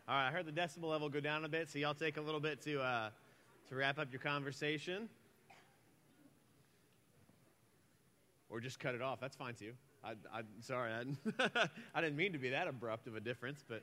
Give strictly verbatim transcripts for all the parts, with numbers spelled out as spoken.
All right, I heard the decibel level go down a bit, so y'all take a little bit to uh, to wrap up your conversation. Or just cut it off. That's fine, too. I, I, sorry, I, I didn't mean to be that abrupt of a difference, but...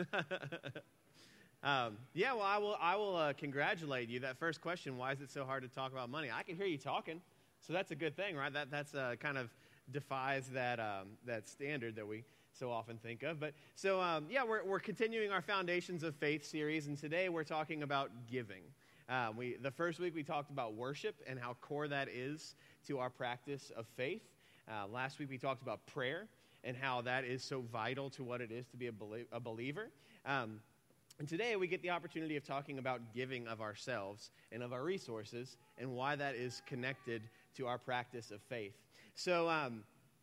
um, yeah, well, I will, I will uh, congratulate you. That first question, why is it so hard to talk about money? I can hear you talking, so that's a good thing, right? That that's uh, kind of defies that um, that standard that we so often think of. But so, um, yeah, we're, we're continuing our Foundations of Faith series, and today we're talking about giving. Uh, we the first week we talked about worship and how core that is to our practice of faith. Uh, last week we talked about prayer and how that is so vital to what it is to be a, belie- a believer. Um, and today we get the opportunity of talking about giving of ourselves and of our resources and why that is connected to our practice of faith. So um,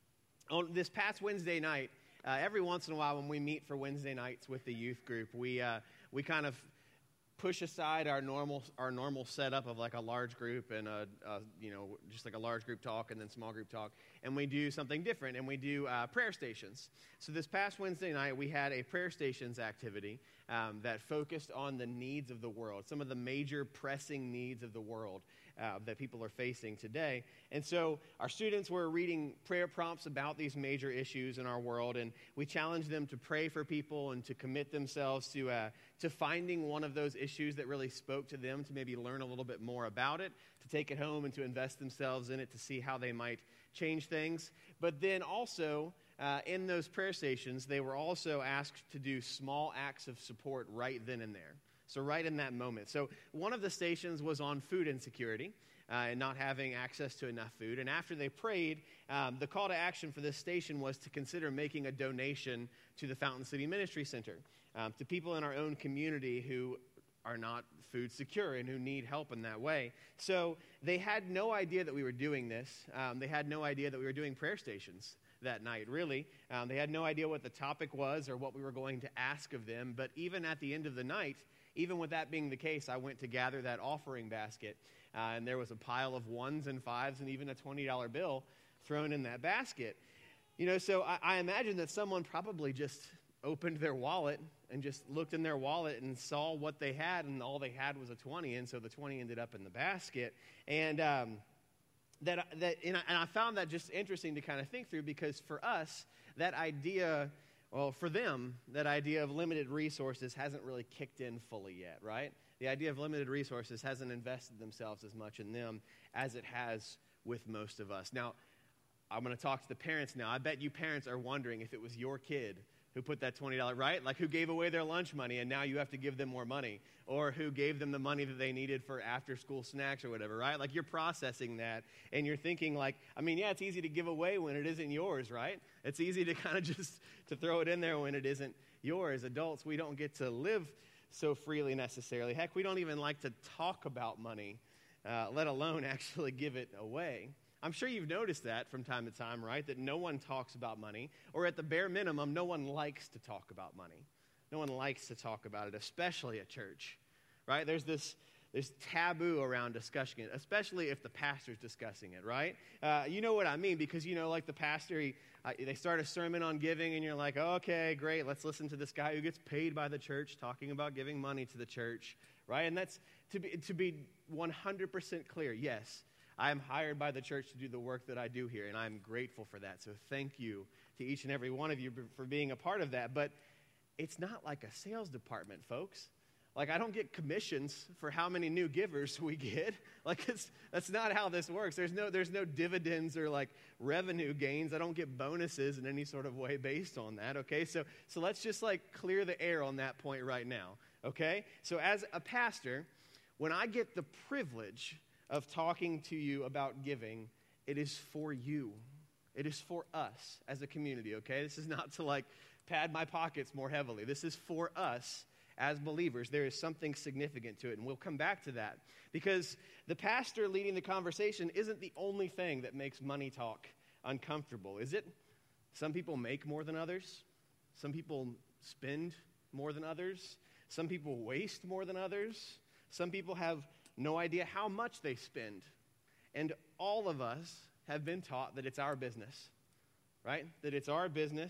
on this past Wednesday night, Uh, every once in a while when we meet for Wednesday nights with the youth group, we uh, we kind of push aside our normal our normal setup of like a large group and a, a you know just like a large group talk and then small group talk, and we do something different, and we do uh, prayer stations. So this past Wednesday night we had a prayer stations activity um, that focused on the needs of the world, some of the major pressing needs of the world uh, that people are facing today. And so our students were reading prayer prompts about these major issues in our world, and we challenged them to pray for people and to commit themselves to uh, to finding one of those issues that really spoke to them, to maybe learn a little bit more about it, to take it home and to invest themselves in it to see how they might change things. But then also, uh, in those prayer stations, they were also asked to do small acts of support right then and there. So right in that moment. So one of the stations was on food insecurity uh, and not having access to enough food. And after they prayed, um, the call to action for this station was to consider making a donation to the Fountain City Ministry Center, um, to people in our own community who are not food secure and who need help in that way. So they had no idea that we were doing this. Um, they had no idea that we were doing prayer stations that night, really. Um, they had no idea what the topic was or what we were going to ask of them. But even at the end of the night, even with that being the case, I went to gather that offering basket, uh, and there was a pile of ones and fives and even a twenty dollar bill thrown in that basket. You know, so I, I imagine that someone probably just opened their wallet and just looked in their wallet and saw what they had, and all they had was a twenty, and so the twenty ended up in the basket. And um, that that and I, and I found that just interesting to kind of think through, because for us, that idea... Well, for them, that idea of limited resources hasn't really kicked in fully yet, right? The idea of limited resources hasn't invested themselves as much in them as it has with most of us. Now, I'm going to talk to the parents now. I bet you parents are wondering if it was your kid who put that twenty dollars, right? Like who gave away their lunch money and now you have to give them more money, or who gave them the money that they needed for after-school snacks or whatever, right? Like you're processing that and you're thinking like, I mean, yeah, it's easy to give away when it isn't yours, right? It's easy to kind of just to throw it in there when it isn't yours. Adults, we don't get to live so freely necessarily. Heck, we don't even like to talk about money, uh, let alone actually give it away. I'm sure you've noticed that from time to time, right? That no one talks about money, or at the bare minimum, no one likes to talk about money. No one likes to talk about it, especially at church, right? There's this there's taboo around discussing it, especially if the pastor's discussing it, right? Uh, you know what I mean, because, you know, like the pastor, he, uh, they start a sermon on giving, and you're like, oh, okay, great, let's listen to this guy who gets paid by the church talking about giving money to the church, right? And that's, to be to be one hundred percent clear, yes, I am hired by the church to do the work that I do here, and I'm grateful for that. So thank you to each and every one of you for being a part of that. But it's not like a sales department, folks. Like, I don't get commissions for how many new givers we get. Like, it's, that's not how this works. There's no, there's no dividends or, like, revenue gains. I don't get bonuses in any sort of way based on that, okay? So, so let's just, like, clear the air on that point right now, okay? So as a pastor, when I get the privilege of talking to you about giving, it is for you. It is for us as a community, okay? This is not to, like, pad my pockets more heavily. This is for us as believers. There is something significant to it, and we'll come back to that. Because the pastor leading the conversation isn't the only thing that makes money talk uncomfortable, is it? Some people make more than others. Some people spend more than others. Some people waste more than others. Some people have no idea how much they spend. And all of us have been taught that it's our business, right? That it's our business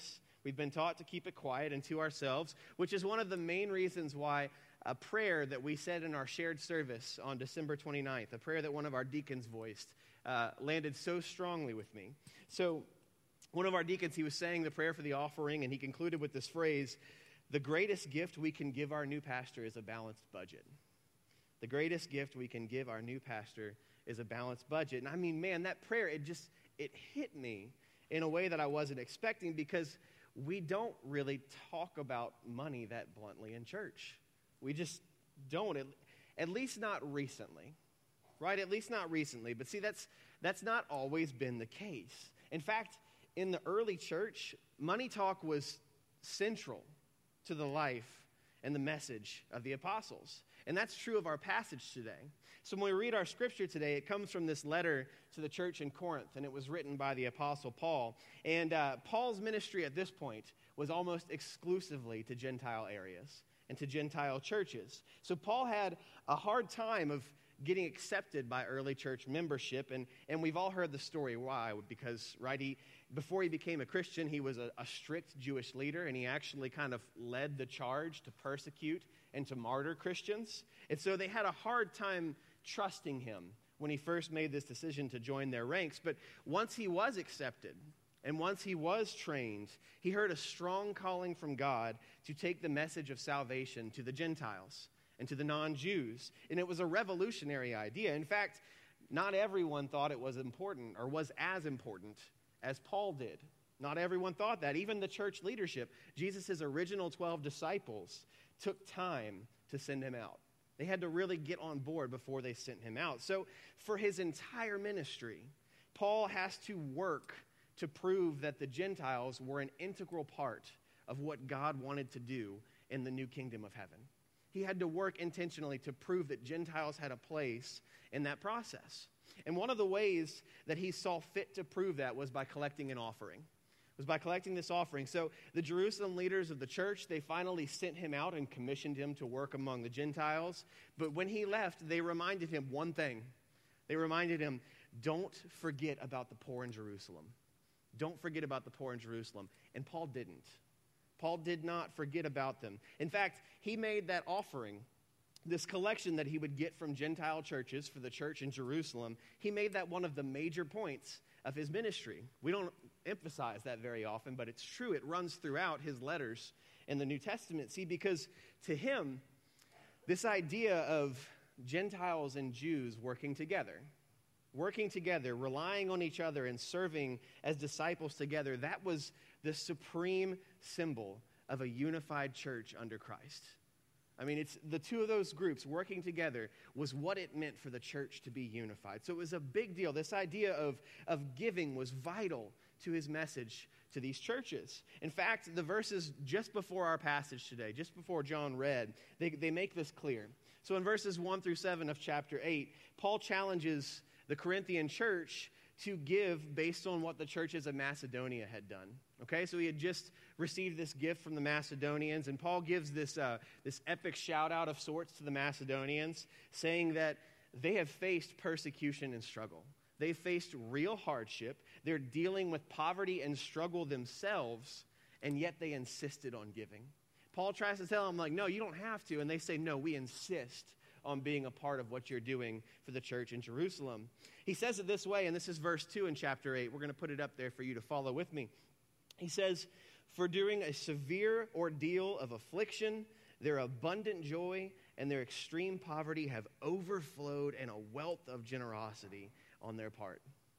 We've been taught to keep it quiet and to ourselves, which is one of the main reasons why a prayer that we said in our shared service on December twenty-ninth, a prayer that one of our deacons voiced, uh, landed so strongly with me. So one of our deacons, he was saying the prayer for the offering, and he concluded with this phrase, "The greatest gift we can give our new pastor is a balanced budget." The greatest gift we can give our new pastor is a balanced budget. And I mean, man, that prayer, it just, it hit me in a way that I wasn't expecting, because we don't really talk about money that bluntly in church. We just don't, at, at least not recently, right? At least not recently. But see, that's that's not always been the case. In fact, in the early church, money talk was central to the life and the message of the apostles. And that's true of our passage today. So when we read our scripture today, it comes from this letter to the church in Corinth, and it was written by the Apostle Paul. And uh, Paul's ministry at this point was almost exclusively to Gentile areas and to Gentile churches. So Paul had a hard time of getting accepted by early church membership, and, and we've all heard the story why, because right, he, before he became a Christian, he was a, a strict Jewish leader, and he actually kind of led the charge to persecute and to martyr Christians. And so they had a hard time trusting him when he first made this decision to join their ranks. But once he was accepted, and once he was trained, he heard a strong calling from God to take the message of salvation to the Gentiles and to the non-Jews. And it was a revolutionary idea. In fact, not everyone thought it was important or was as important as Paul did. Not everyone thought that. Even the church leadership, Jesus' original twelve disciples, took time to send him out. They had to really get on board before they sent him out. So for his entire ministry, Paul has to work to prove that the Gentiles were an integral part of what God wanted to do in the new kingdom of heaven. He had to work intentionally to prove that Gentiles had a place in that process. And one of the ways that he saw fit to prove that was by collecting an offering. It was by collecting this offering. So the Jerusalem leaders of the church, they finally sent him out and commissioned him to work among the Gentiles. But when he left, they reminded him one thing. They reminded him, don't forget about the poor in Jerusalem. Don't forget about the poor in Jerusalem. And Paul didn't. Paul did not forget about them. In fact, he made that offering, this collection that he would get from Gentile churches for the church in Jerusalem, he made that one of the major points of his ministry. We don't emphasize that very often, but it's true. It runs throughout his letters in the New Testament. See, because to him, this idea of Gentiles and Jews working together, working together, relying on each other and serving as disciples together, that was the supreme symbol of a unified church under Christ. I mean, it's the two of those groups working together was what it meant for the church to be unified. So it was a big deal. This idea of, of giving was vital to his message to these churches. In fact, the verses just before our passage today, just before John read, they, they make this clear. So in verses one through seven of chapter eight, Paul challenges the Corinthian church to give based on what the churches of Macedonia had done. Okay, so he had just received this gift from the Macedonians, and Paul gives this uh, this epic shout-out of sorts to the Macedonians, saying that they have faced persecution and struggle. They've faced real hardship. They're dealing with poverty and struggle themselves, and yet they insisted on giving. Paul tries to tell them, like, no, you don't have to, and they say, no, we insist on being a part of what you're doing for the church in Jerusalem. He says it this way, and this is verse two in chapter eight. We're going to put it up there for you to follow with me. He says, for during a severe ordeal of affliction, their abundant joy and their extreme poverty have overflowed in a wealth of generosity on their part.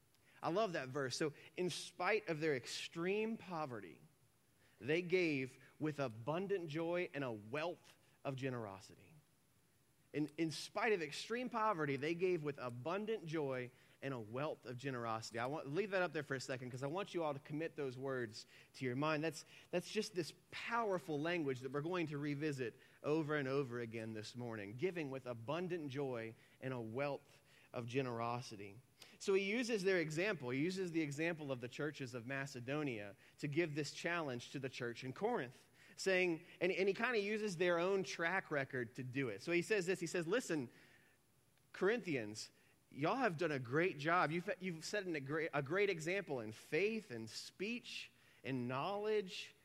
I love that verse. So in spite of their extreme poverty, they gave with abundant joy and a wealth of generosity. In, in spite of extreme poverty, they gave with abundant joy and a wealth of generosity. I want leave that up there for a second because I want you all to commit those words to your mind. That's, that's just this powerful language that we're going to revisit over and over again this morning. Giving with abundant joy and a wealth of generosity. So he uses their example. He uses the example of the churches of Macedonia to give this challenge to the church in Corinth. Saying, and, and he kind of uses their own track record to do it. So he says this, he says, listen, Corinthians, y'all have done a great job. You've, you've set a great, a great example in faith and speech and knowledge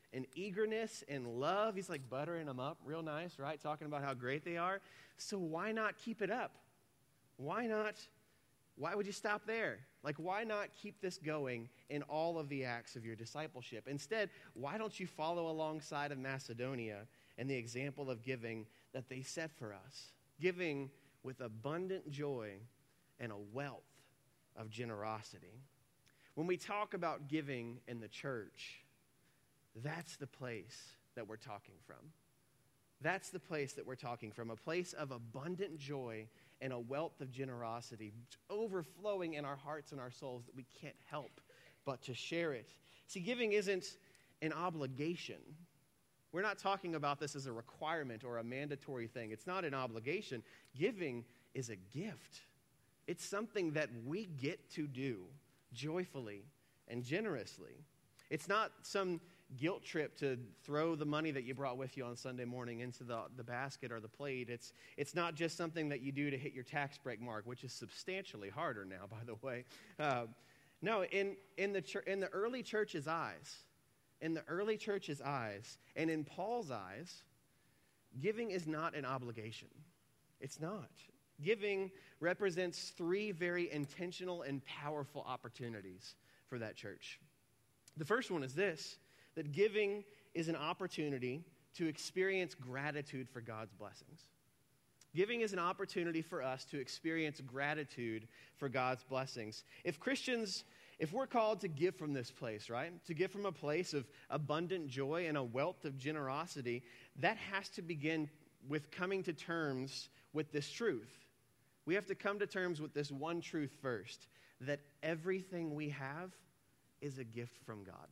and eagerness and love. He's like buttering them up real nice, right? Talking about how great they are. So why not keep it up? Why not? Why would you stop there? Like, why not keep this going in all of the acts of your discipleship? Instead, why don't you follow alongside of Macedonia and the example of giving that they set for us? Giving with abundant joy and a wealth of generosity. When we talk about giving in the church, that's the place that we're talking from. That's the place that we're talking from, a place of abundant joy and a wealth of generosity overflowing in our hearts and our souls that we can't help but to share it. See, giving isn't an obligation. We're not talking about this as a requirement or a mandatory thing. It's not an obligation. Giving is a gift. It's something that we get to do joyfully and generously. It's not some guilt trip to throw the money that you brought with you on Sunday morning into the, the basket or the plate. It's, it's not just something that you do to hit your tax break mark, which is substantially harder now, by the way. Uh, no, in, in, the chur- in the early church's eyes, in the early church's eyes, and in Paul's eyes, giving is not an obligation. It's not. Giving represents three very intentional and powerful opportunities for that church. The first one is this, that giving is an opportunity to experience gratitude for God's blessings. Giving is an opportunity for us to experience gratitude for God's blessings. If Christians, if we're called to give from this place, right, to give from a place of abundant joy and a wealth of generosity, that has to begin with coming to terms with this truth. We have to come to terms with this one truth first, that everything we have is a gift from God.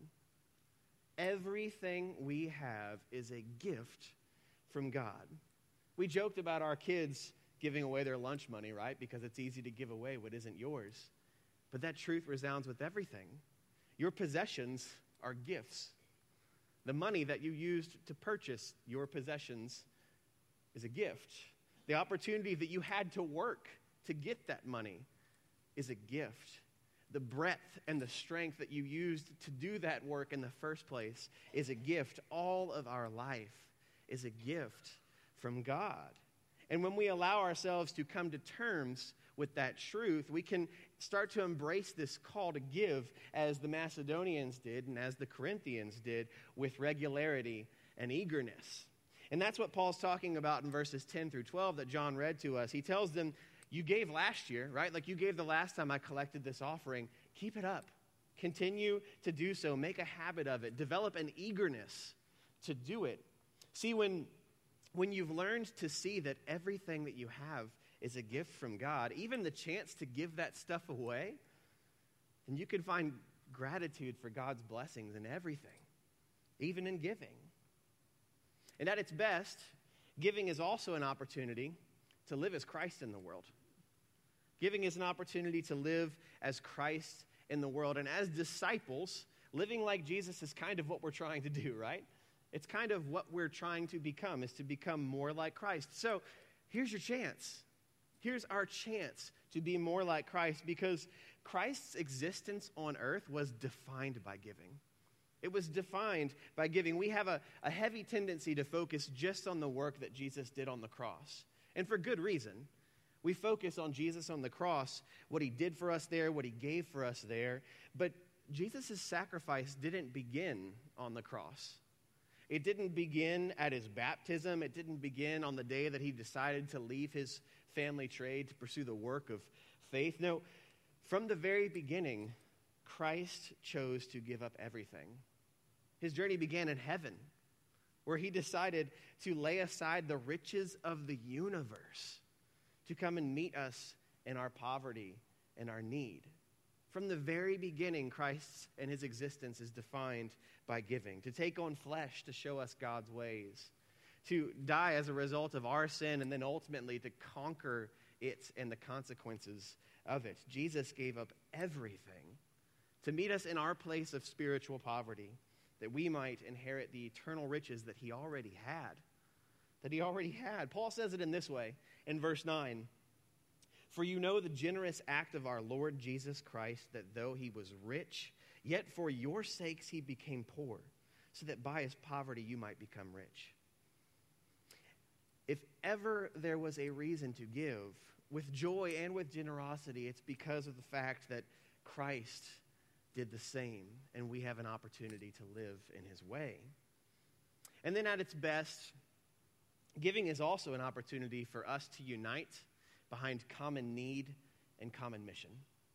Everything we have is a gift from God. We joked about our kids giving away their lunch money, right? Because it's easy to give away what isn't yours. But that truth resounds with everything. Your possessions are gifts. The money that you used to purchase your possessions is a gift. The opportunity that you had to work to get that money is a gift. The breadth and the strength that you used to do that work in the first place is a gift. All of our life is a gift from God. And when we allow ourselves to come to terms with that truth, we can start to embrace this call to give as the Macedonians did and as the Corinthians did, with regularity and eagerness. And that's what Paul's talking about in verses ten through twelve that John read to us. He tells them, you gave last year, right? Like you gave the last time I collected this offering. Keep it up. Continue to do so. Make a habit of it. Develop an eagerness to do it. See, when, when you've learned to see that everything that you have is a gift from God, even the chance to give that stuff away, then you can find gratitude for God's blessings in everything, even in giving. And at its best, giving is also an opportunity to live as Christ in the world. Giving is an opportunity to live as Christ in the world. And as disciples, living like Jesus is kind of what we're trying to do, right? It's kind of what we're trying to become, is to become more like Christ. So here's your chance. Here's our chance to be more like Christ, because Christ's existence on earth was defined by giving. It was defined by giving. We have a, a heavy tendency to focus just on the work that Jesus did on the cross. And for good reason. We focus on Jesus on the cross, what he did for us there, what he gave for us there. But Jesus' sacrifice didn't begin on the cross. It didn't begin at his baptism. It didn't begin on the day that he decided to leave his family trade to pursue the work of faith. No, from the very beginning, Christ chose to give up everything. His journey began in heaven, where he decided to lay aside the riches of the universe to come and meet us in our poverty and our need. From the very beginning, Christ and his existence is defined by giving, to take on flesh to show us God's ways, to die as a result of our sin, and then ultimately to conquer it and the consequences of it. Jesus gave up everything to meet us in our place of spiritual poverty, that we might inherit the eternal riches that he already had. That he already had. Paul says it in this way, in verse nine. For you know the generous act of our Lord Jesus Christ, that though he was rich, yet for your sakes he became poor, so that by his poverty you might become rich. If ever there was a reason to give with joy and with generosity, it's because of the fact that Christ did the same, and we have an opportunity to live in his way. And then at its best, giving is also an opportunity for us to unite behind common need and common mission.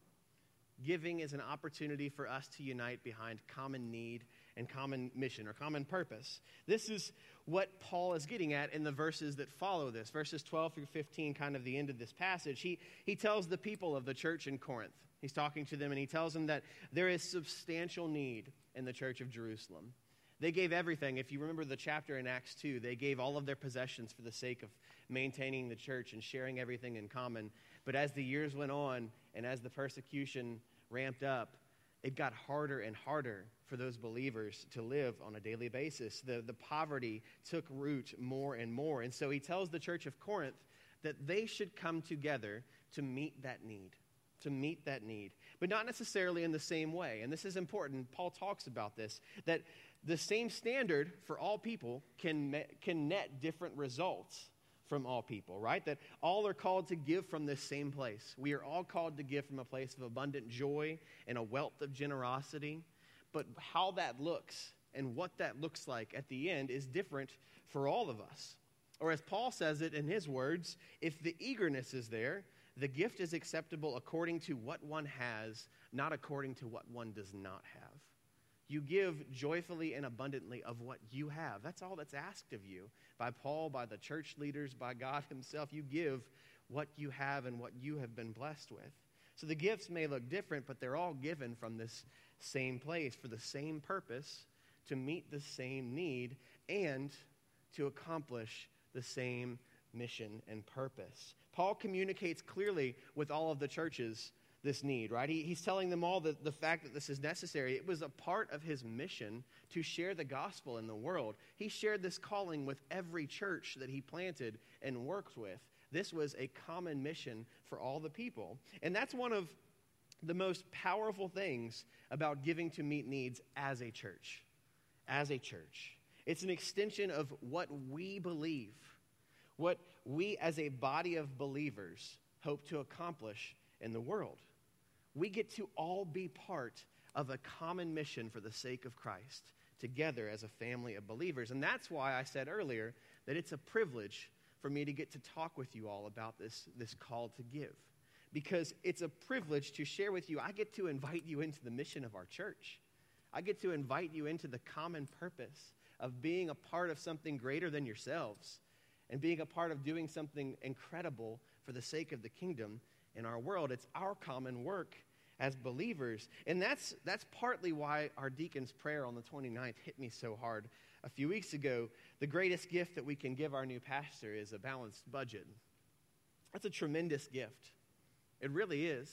Giving is an opportunity for us to unite behind common need and common mission or common purpose. This is what Paul is getting at in the verses that follow this. Verses twelve through fifteen, kind of the end of this passage. He, he tells the people of the church in Corinth, he's talking to them, and he tells them that there is substantial need in the church of Jerusalem. They gave everything. If you remember the chapter in Acts two, they gave all of their possessions for the sake of maintaining the church and sharing everything in common. But as the years went on and as the persecution ramped up, it got harder and harder for those believers to live on a daily basis. The, the poverty took root more and more. And so he tells the church of Corinth that they should come together to meet that need, to meet that need, but not necessarily in the same way. And this is important. Paul talks about this, that the same standard for all people can, can net different results from all people, right? That all are called to give from this same place. We are all called to give from a place of abundant joy and a wealth of generosity. But how that looks and what that looks like at the end is different for all of us. Or as Paul says it in his words, if the eagerness is there, the gift is acceptable according to what one has, not according to what one does not have. You give joyfully and abundantly of what you have. That's all that's asked of you by Paul, by the church leaders, by God himself. You give what you have and what you have been blessed with. So the gifts may look different, but they're all given from this same place for the same purpose, to meet the same need and to accomplish the same mission and purpose. Paul communicates clearly with all of the churches this need, right? He, he's telling them all the, the fact that this is necessary. It was a part of his mission to share the gospel in the world. He shared this calling with every church that he planted and worked with. This was a common mission for all the people. And that's one of the most powerful things about giving to meet needs as a church. As a church. It's an extension of what we believe, what we as a body of believers hope to accomplish in the world. We get to all be part of a common mission for the sake of Christ, together as a family of believers. And that's why I said earlier that it's a privilege for me to get to talk with you all about this, this call to give. Because it's a privilege to share with you. I get to invite you into the mission of our church. I get to invite you into the common purpose of being a part of something greater than yourselves and being a part of doing something incredible for the sake of the kingdom in our world. It's our common work as believers. And that's that's partly why our deacon's prayer on the twenty-ninth hit me so hard a few weeks ago. The greatest gift that we can give our new pastor is a balanced budget. That's a tremendous gift. It really is.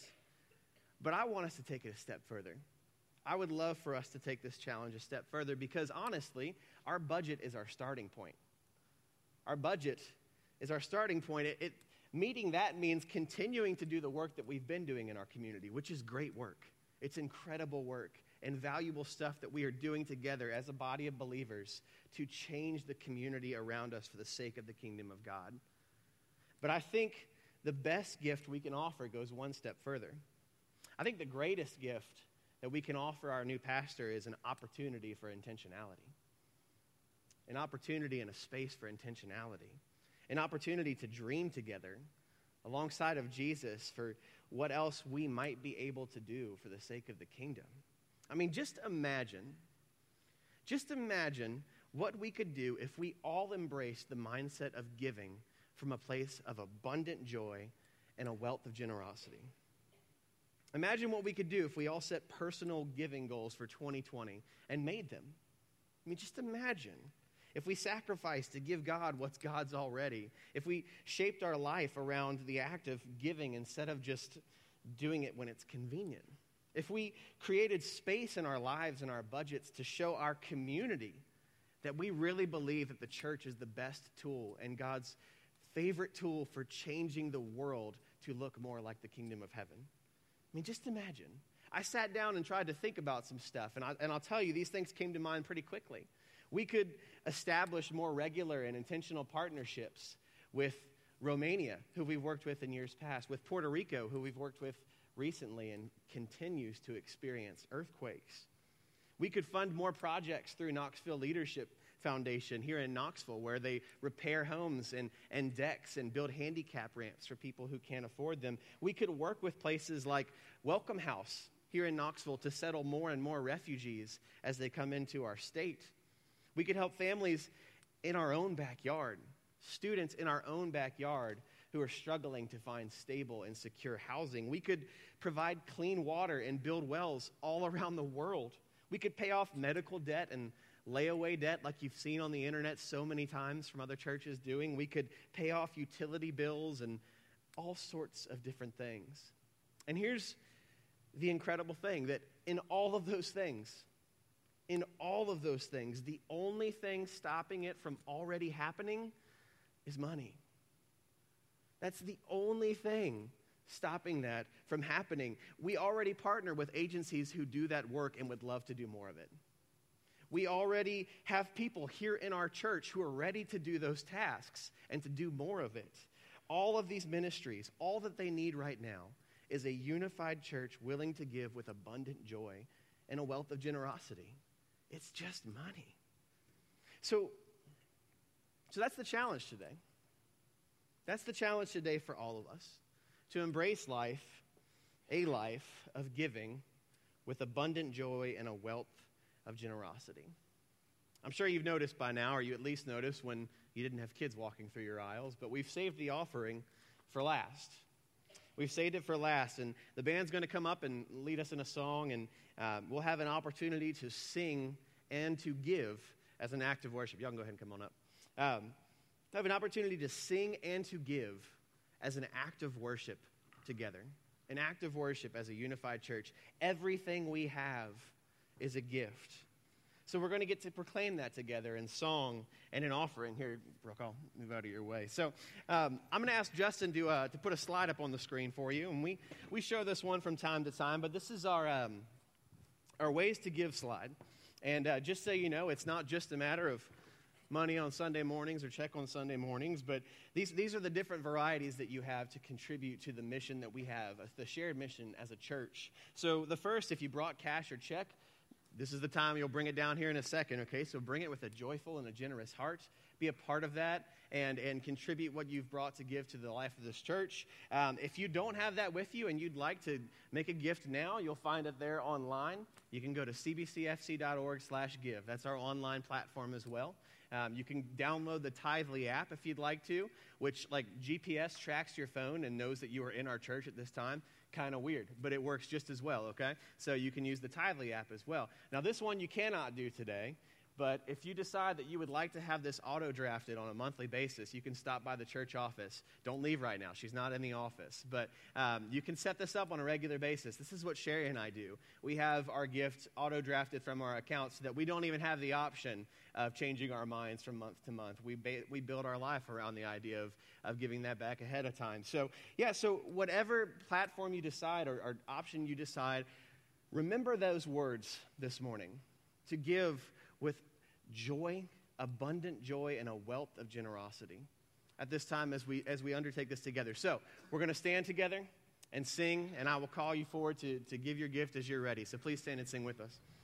But I want us to take it a step further. I would love for us to take this challenge a step further because honestly, our budget is our starting point. Our budget is our starting point. It, it Meeting that means continuing to do the work that we've been doing in our community, which is great work. It's incredible work and valuable stuff that we are doing together as a body of believers to change the community around us for the sake of the kingdom of God. But I think the best gift we can offer goes one step further. I think the greatest gift that we can offer our new pastor is an opportunity for intentionality. An opportunity and a space for intentionality. An opportunity to dream together alongside of Jesus for what else we might be able to do for the sake of the kingdom. I mean, just imagine, just imagine what we could do if we all embraced the mindset of giving from a place of abundant joy and a wealth of generosity. Imagine what we could do if we all set personal giving goals for twenty twenty and made them. I mean, just imagine. If we sacrificed to give God what's God's already, if we shaped our life around the act of giving instead of just doing it when it's convenient, if we created space in our lives and our budgets to show our community that we really believe that the church is the best tool and God's favorite tool for changing the world to look more like the kingdom of heaven. I mean, just imagine. I sat down and tried to think about some stuff, and, I, and I'll tell you, these things came to mind pretty quickly. We could establish more regular and intentional partnerships with Romania, who we've worked with in years past, with Puerto Rico, who we've worked with recently and continues to experience earthquakes. We could fund more projects through Knoxville Leadership Foundation here in Knoxville, where they repair homes and, and decks and build handicap ramps for people who can't afford them. We could work with places like Welcome House here in Knoxville to settle more and more refugees as they come into our state. We could help families in our own backyard, students in our own backyard who are struggling to find stable and secure housing. We could provide clean water and build wells all around the world. We could pay off medical debt and layaway debt like you've seen on the internet so many times from other churches doing. We could pay off utility bills and all sorts of different things. And here's the incredible thing, that in all of those things, in all of those things, the only thing stopping it from already happening is money. That's the only thing stopping that from happening. We already partner with agencies who do that work and would love to do more of it. We already have people here in our church who are ready to do those tasks and to do more of it. All of these ministries, all that they need right now is a unified church willing to give with abundant joy and a wealth of generosity. It's just money. So, so that's the challenge today. That's the challenge today for all of us, to embrace life, a life of giving with abundant joy and a wealth of generosity. I'm sure you've noticed by now, or you at least noticed when you didn't have kids walking through your aisles, but we've saved the offering for last. We've saved it for last, and the band's going to come up and lead us in a song, and uh, we'll have an opportunity to sing and to give as an act of worship. Y'all can go ahead and come on up. Um, have an opportunity to sing and to give as an act of worship together, an act of worship as a unified church. Everything we have is a gift. So we're going to get to proclaim that together in song and in offering. Here, Brooke, I'll move out of your way. So um, I'm going to ask Justin to uh, to put a slide up on the screen for you. And we, we show this one from time to time, but this is our, um, our Ways to Give slide. And uh, just so you know, it's not just a matter of money on Sunday mornings or check on Sunday mornings, but these, these are the different varieties that you have to contribute to the mission that we have, the shared mission as a church. So the first, if you brought cash or check, this is the time you'll bring it down here in a second, okay? So bring it with a joyful and a generous heart. Be a part of that and, and contribute what you've brought to give to the life of this church. Um, if you don't have that with you and you'd like to make a gift now, you'll find it there online. You can go to c b c f c dot org slash give. That's our online platform as well. Um, you can download the Tithely app if you'd like to, which like G P S tracks your phone and knows that you are in our church at this time. Kind of weird, but it works just as well, okay? So you can use the Tithely app as well. Now, this one you cannot do today, but if you decide that you would like to have this auto-drafted on a monthly basis, you can stop by the church office. Don't leave right now. She's not in the office. But um, you can set this up on a regular basis. This is what Sherry and I do. We have our gift auto-drafted from our account so that we don't even have the option of changing our minds from month to month. We ba- we build our life around the idea of, of giving that back ahead of time. So, yeah, so whatever platform you decide or, or option you decide, remember those words this morning, to give with joy, abundant joy, and a wealth of generosity at this time as we as we undertake this together. So we're going to stand together and sing, and I will call you forward to, to give your gift as you're ready. So please stand and sing with us.